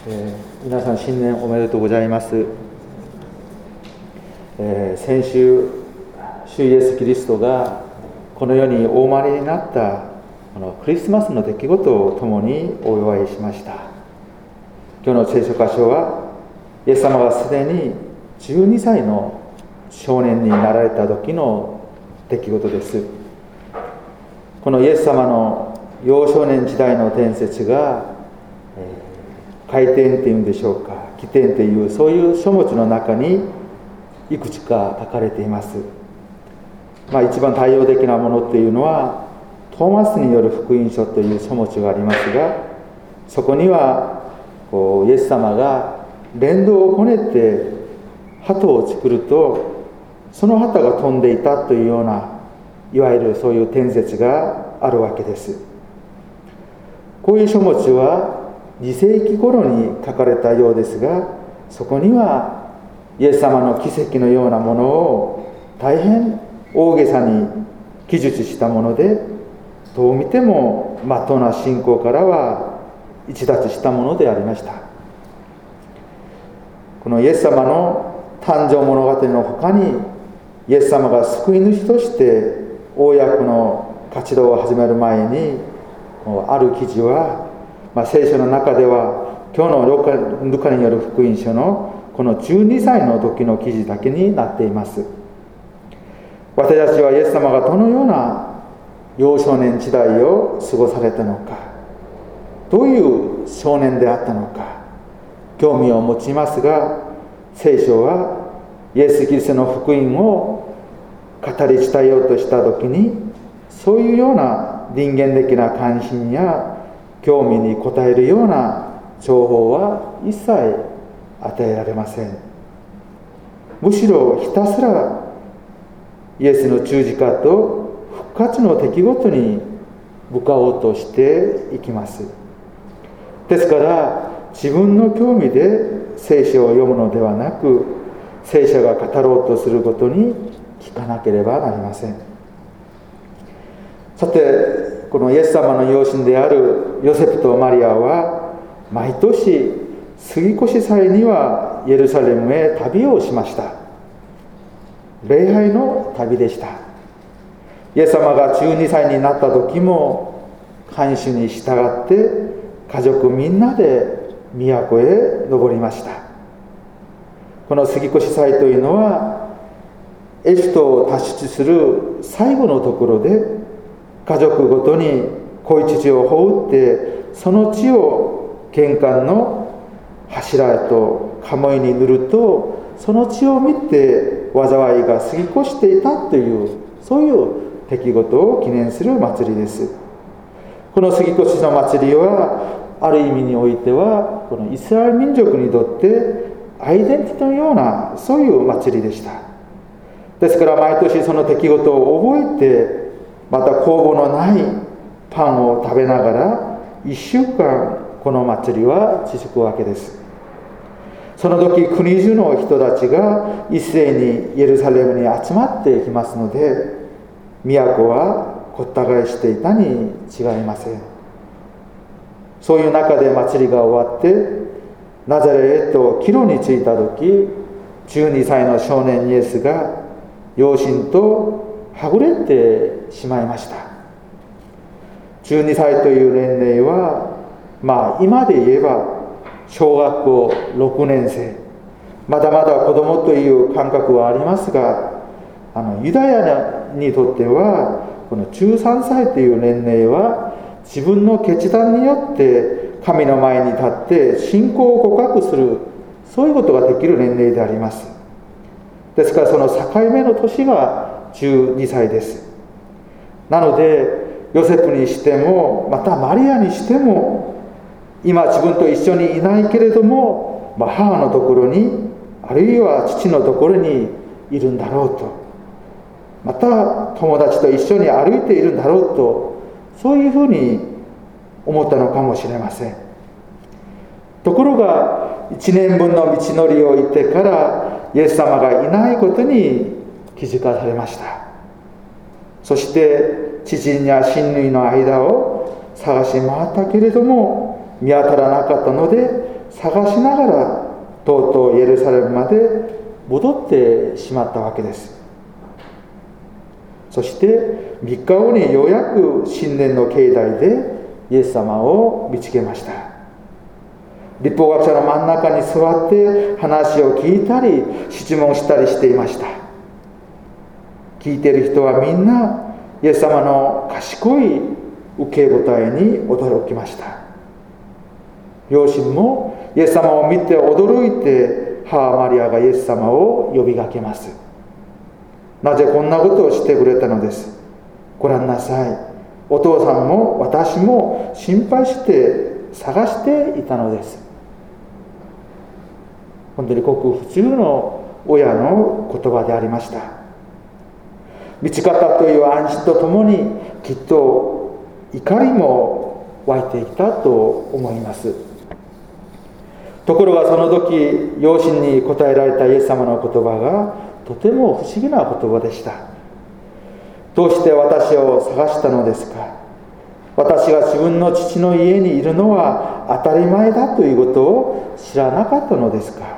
皆さん新年おめでとうございます。先週、主イエスキリストがこの世にお生まれになったこのクリスマスの出来事を共にお祝いしました。今日の聖書箇所は、イエス様がすでに12歳の少年になられた時の出来事です。このイエス様の幼少年時代の伝説が回転っていうんでしょうか、起点っていうそういう書物の中にいくつか書かれています。一番対応的なものっていうのはトーマスによる福音書という書物がありますが、そこにはイエス様が伝道をこねて鳩を作るとその鳩が飛んでいたというような、いわゆるそういう伝説があるわけです。こういう書物は2世紀頃に書かれたようですが、そこにはイエス様の奇跡のようなものを大変大げさに記述したもので、どう見ても真っ当な信仰からは逸脱したものでありました。このイエス様の誕生物語の他に、イエス様が救い主として公の活動を始める前に、ある記事は聖書の中では今日のルカによる福音書のこの12歳の時の記事だけになっています。私たちはイエス様がどのような幼少年時代を過ごされたのか、どういう少年であったのか興味を持ちますが、聖書はイエス・キリストの福音を語り伝えようとした時に、そういうような人間的な関心や興味に応えるような情報は一切与えられません。むしろひたすらイエスの十字架と復活の出来事に向かおうとしていきます。ですから自分の興味で聖書を読むのではなく、聖書が語ろうとすることに聞かなければなりません。さて、このイエス様の養子であるヨセフとマリアは毎年杉越祭にはエルサレムへ旅をしました。礼拝の旅でした。イエス様が12歳になった時も看守に従って家族みんなで都へ登りました。この杉越祭というのはエジプトを脱出する最後のところで、家族ごとに小一時を放って、その地を玄関の柱と鴨居に塗ると、その地を見て災いが過ぎ越していたという、そういう出来事を記念する祭りです。この杉越の祭りはある意味においてはこのイスラエル民族にとってアイデンティティのような、そういう祭りでした。ですから毎年その出来事を覚えて、また酵母のないパンを食べながら1週間この祭りは続くわけです。その時国中の人たちが一斉にエルサレムに集まってきますので、都はごった返していたに違いません。そういう中で祭りが終わってナザレへと帰路に着いた時、12歳の少年イエスが養子とはぐれてしまいました。12歳という年齢は今で言えば小学校6年生、まだまだ子供という感覚はありますが、ユダヤにとってはこの13歳という年齢は自分の決断によって神の前に立って信仰を告白する、そういうことができる年齢であります。ですからその境目の年が12歳です。なのでヨセフにしても、またマリアにしても、今自分と一緒にいないけれども、母のところに、あるいは父のところにいるんだろうと、また友達と一緒に歩いているんだろうと、そういうふうに思ったのかもしれません。ところが1年分の道のりを行ってからイエス様がいないことに気づかされました。そして知人や親類の間を探し回ったけれども見当たらなかったので、 探しながらとうとうエルサレムまで戻ってしまったわけです。そして3日後にようやく神殿の境内でイエス様を見つけました。律法学者の真ん中に座って話を聞いたり質問したりしていました。聞いている人はみんなイエス様の賢い受け答えに驚きました。両親もイエス様を見て驚いて、母マリアがイエス様を呼びかけます。なぜこんなことをしてくれたのです。ご覧なさい。お父さんも私も心配して探していたのです。本当にごく普通の親の言葉でありました。道方という安心とともにきっと怒りも湧いていたと思います。ところがその時、養子に答えられたイエス様の言葉がとても不思議な言葉でした。どうして私を探したのですか。私が自分の父の家にいるのは当たり前だということを知らなかったのですか。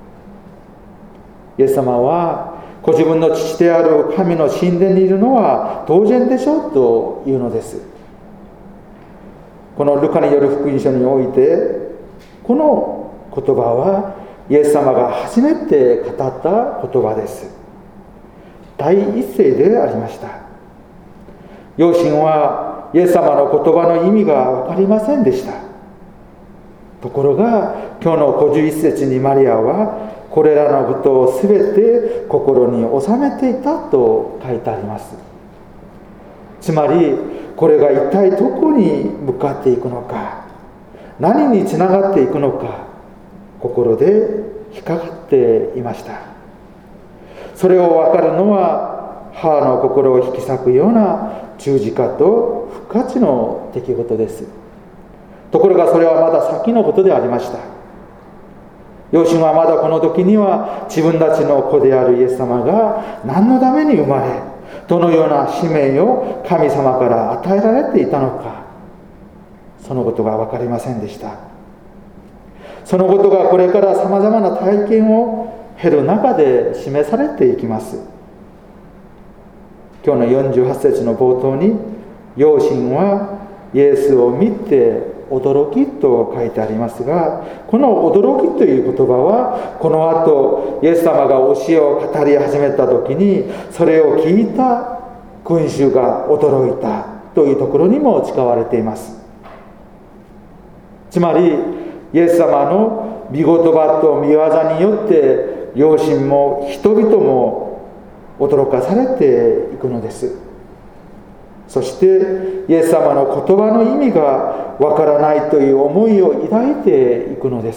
イエス様はご自分の父である神の神殿にいるのは当然でしょうというのです。このルカによる福音書において、この言葉はイエス様が初めて語った言葉です。第一声でありました。両親はイエス様の言葉の意味が分かりませんでした。ところが今日の51節にマリアはこれらのことをすべて心に収めていたと書いてあります。つまりこれが一体どこに向かっていくのか、何につながっていくのか、心で引っかかっていました。それを分かるのは母の心を引き裂くような十字架と復活の出来事です。ところがそれはまだ先のことでありました。両親はまだこの時には自分たちの子であるイエス様が何のために生まれ、どのような使命を神様から与えられていたのか、そのことが分かりませんでした。そのことがこれからさまざまな体験を経る中で示されていきます。今日の48節の冒頭に、両親はイエスを見て驚きと書いてありますが、この驚きという言葉はこの後イエス様が教えを語り始めた時に、それを聞いた群衆が驚いたというところにも使われています。つまりイエス様の御言葉と御業によって両親も人々も驚かされていくのです。そしてイエス様の言葉の意味がわからないという思いを抱いていくのです。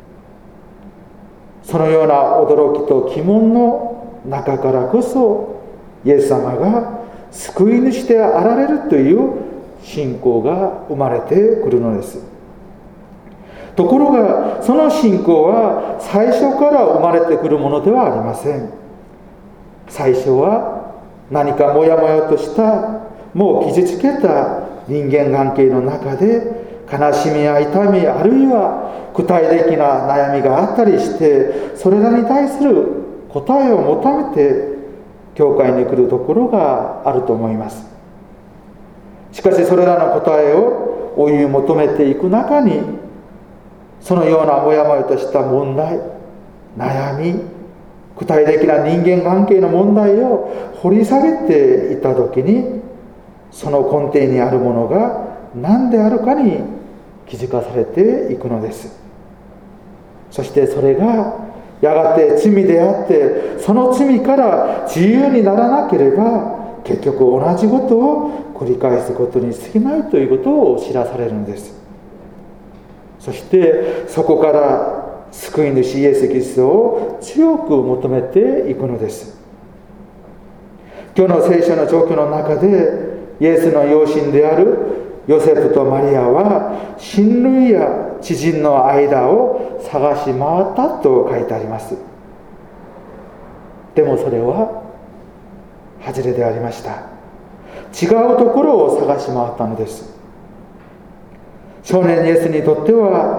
そのような驚きと疑問の中からこそ、イエス様が救い主であられるという信仰が生まれてくるのです。ところがその信仰は最初から生まれてくるものではありません。最初は何かもやもやとしたもう傷つけた人間関係の中で悲しみや痛み、あるいは具体的な悩みがあったりして、それらに対する答えを求めて教会に来るところがあると思います。しかしそれらの答えを追い求めていく中に、そのようなもやもやとした問題、悩み、具体的な人間関係の問題を掘り下げていった時に、その根底にあるものが何であるかに気づかされていくのです。そしてそれがやがて罪であって、その罪から自由にならなければ結局同じことを繰り返すことに過ぎないということを知らされるのです。そしてそこから救い主イエス・キリストを強く求めていくのです。今日の聖書の状況の中で、イエスの養親であるヨセフとマリアは親類や知人の間を探し回ったと書いてあります。でもそれは外れでありました。違うところを探し回ったのです。少年イエスにとっては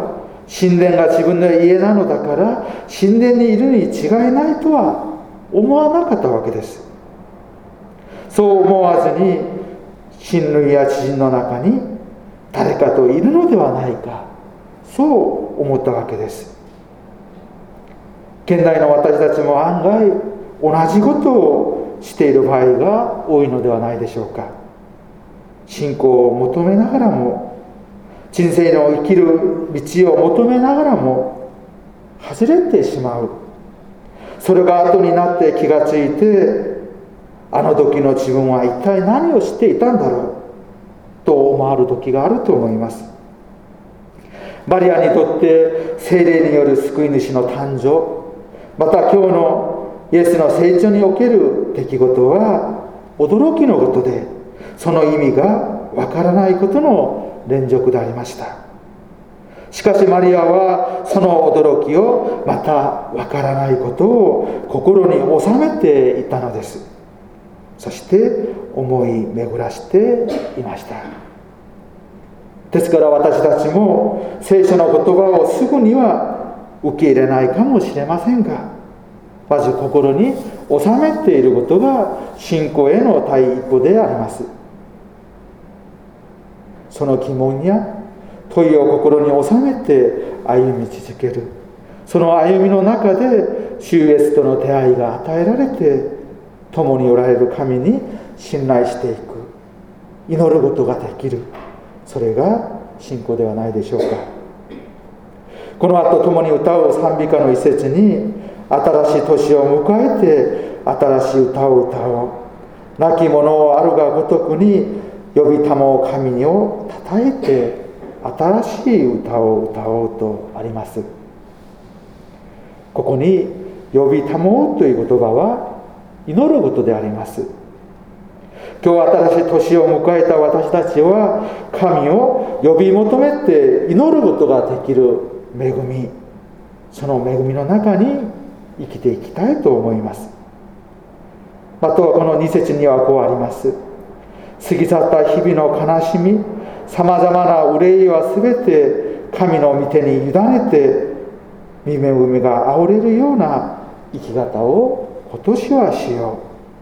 神殿が自分の家なのだから神殿にいるに違いないとは思わなかったわけです。そう思わずに親類や知人の中に誰かといるのではないか、そう思ったわけです。現代の私たちも案外同じことをしている場合が多いのではないでしょうか。信仰を求めながらも、人生の生きる道を求めながらも外れてしまう。それが後になって気がついて、あの時の自分は一体何をしていたんだろうと思われる時があると思います。マリアにとって聖霊による救い主の誕生、また今日のイエスの成長における出来事は驚きのことで、その意味がわからないことの連続でありました。しかしマリアはその驚きを、またわからないことを心に収めていたのです。そして思い巡らしていました。ですから私たちも聖書の言葉をすぐには受け入れないかもしれませんが、まず心に収めていることが信仰への第一歩であります。その疑問や問いを心に収めて歩み続ける。その歩みの中で主イエスとの出会いが与えられて、共におられる神に信頼していく、祈ることができる。それが信仰ではないでしょうか。この後共に歌う賛美歌の一節に、新しい年を迎えて新しい歌を歌おう。亡き者をあるがごとくに呼びたもう神をたたえて新しい歌を歌おうとあります。ここに呼びたもうという言葉は祈ることであります。今日新しい年を迎えた私たちは神を呼び求めて祈ることができる恵み、その恵みの中に生きていきたいと思います。またこの2節にはこうあります。過ぎ去った日々の悲しみ、さまざまな憂いはすべて神の御手に委ねて、御恵みがあふれるような生き方を今年はしよ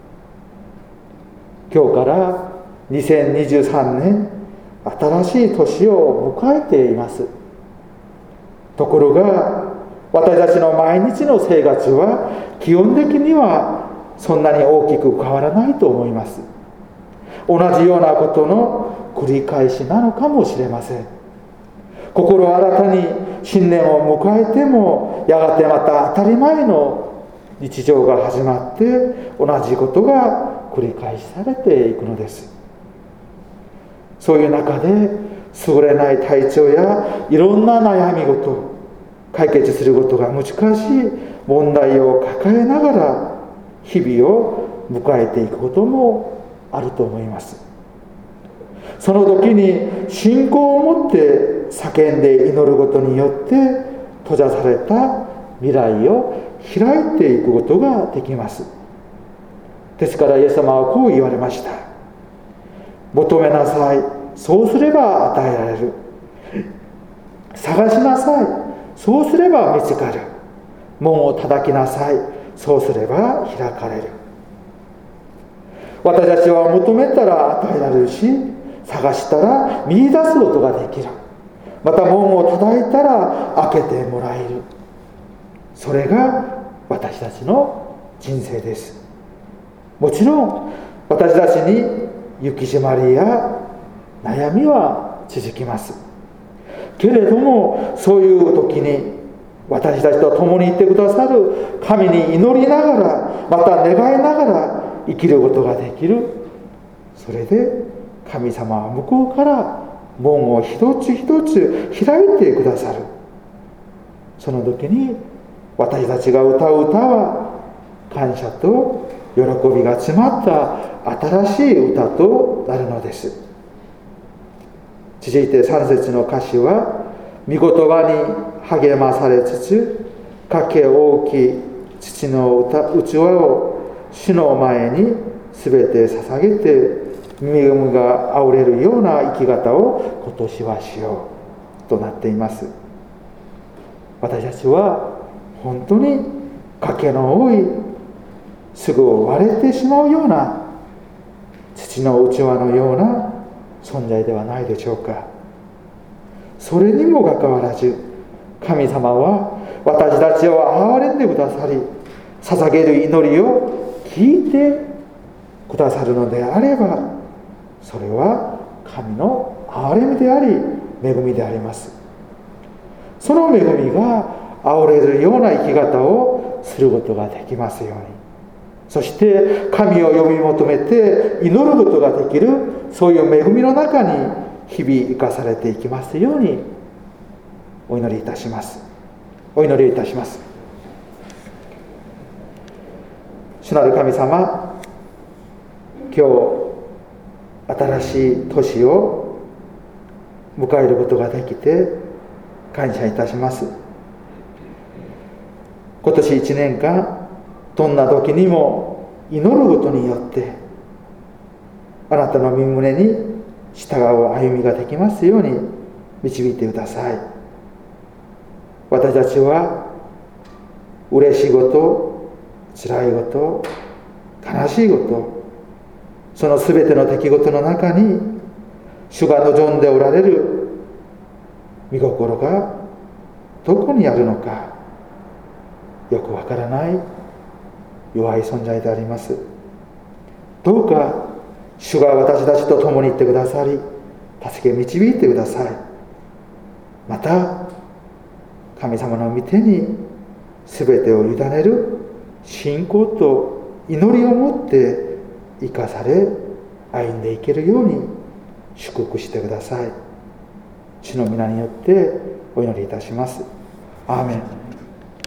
う。今日から2023年、新しい年を迎えています。ところが私たちの毎日の生活は基本的にはそんなに大きく変わらないと思います。同じようなことの繰り返しなのかもしれません。心新たに新年を迎えても、やがてまた当たり前の日常が始まって同じことが繰り返しされていくのです。そういう中で優れない体調やいろんな悩み事、解決することが難しい問題を抱えながら日々を迎えていくこともあると思います。その時に信仰を持って叫んで祈ることによって閉ざされた未来を開いていくことができます。ですからイエス様はこう言われました。求めなさい、そうすれば与えられる。探しなさい、そうすれば見つかる。門を叩きなさい、そうすれば開かれる。私たちは求めたら与えられるし、探したら見出すことができる。また門を叩いたら開けてもらえる。それが私たちの人生です。もちろん私たちに行き詰まりや悩みは続きます。けれどもそういう時に私たちと共にいてくださる神に祈りながら、また願いながら生きることができる。それで神様は向こうから門を一つ一つ開いてくださる。その時に私たちが歌う歌は感謝と喜びが詰まった新しい歌となるのです。続いて3節の歌詞は、御言葉に励まされつつ、かけ大きい土の器を主の前にすべて捧げて、恵みがあふれるような生き方を今年はしようとなっています。 私たちは本当に賭けの多い、すぐ割れてしまうような土の器のような存在ではないでしょうか。それにもかかわらず、神様は私たちを憐れんでくださり、捧げる祈りを聞いてくださるのであれば、それは神の憐れみであり恵みであります。その恵みがあふれるような生き方をすることができますように、そして神を呼び求めて祈ることができる、そういう恵みの中に日々生かされていきますようにお祈りいたします。お祈りいたします。主なる神様、今日新しい年を迎えることができて感謝いたします。今年1年間、どんな時にも祈ることによってあなたの御胸に従う歩みができますように導いてください。私たちは嬉しいこと、辛いこと、悲しいこと、その全ての出来事の中に主が望んでおられる御心がどこにあるのかよくわからない弱い存在であります。どうか主が私たちと共にいってくださり、助け導いてください。また神様の御手に全てを委ねる信仰と祈りを持って生かされ歩んでいけるように祝福してください。主の皆によってお祈りいたします。アーメン。